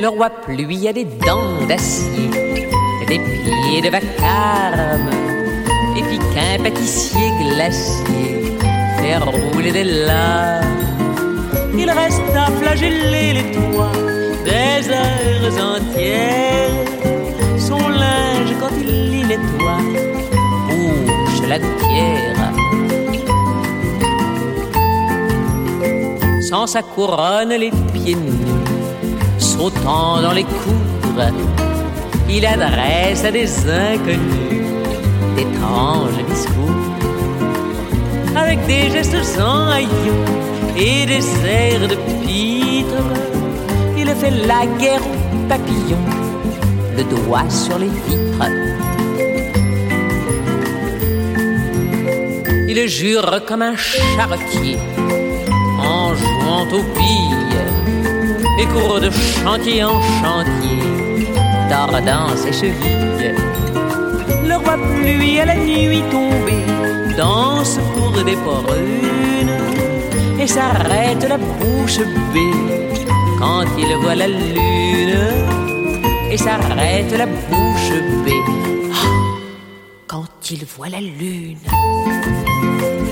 Le roi pluie a des dents d'acier, des pieds de vacarme, et puis qu'un pâtissier glacier fait rouler des larmes. Il reste à flageller les toits des heures entières. Son linge, quand il l'y nettoie, bouche la gouttière. Sans sa couronne, les pieds nus, sautant dans les cours, il adresse à des inconnus d'étranges discours. Avec des gestes en haillons et des airs de pitre, il fait la guerre aux papillons, le doigt sur les vitres. Il jure comme un charretier en jouant aux billes et court de chantier en chantier, tordant ses chevilles. Le roi pluie à la nuit tombée danse pour des prunes et s'arrête la bouche bée quand il voit la lune. Et s'arrête la bouche bée quand il voit la lune.